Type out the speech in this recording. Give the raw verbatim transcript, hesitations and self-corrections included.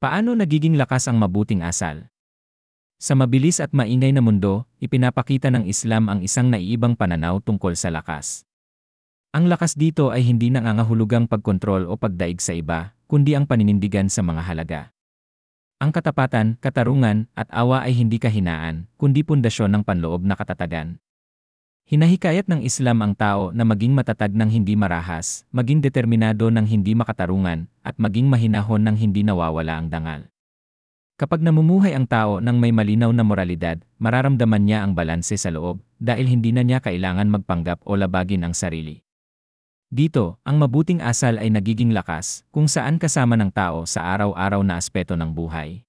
Paano nagiging lakas ang mabuting asal? Sa mabilis at maingay na mundo, ipinapakita ng Islam ang isang naiibang pananaw tungkol sa lakas. Ang lakas dito ay hindi nangangahulugang pagkontrol o pagdaig sa iba, kundi ang paninindigan sa mga halaga. Ang katapatan, katarungan, at awa ay hindi kahinaan, kundi pundasyon ng panloob na katatagan. Hinahikayat ng Islam ang tao na maging matatag ng hindi marahas, maging determinado ng hindi makatarungan, at maging mahinahon ng hindi nawawala ang dangal. Kapag namumuhay ang tao ng may malinaw na moralidad, mararamdaman niya ang balanse sa loob, dahil hindi na niya kailangan magpanggap o labagin ang sarili. Dito, ang mabuting asal ay nagiging lakas, kung saan kasama ng tao sa araw-araw na aspeto ng buhay.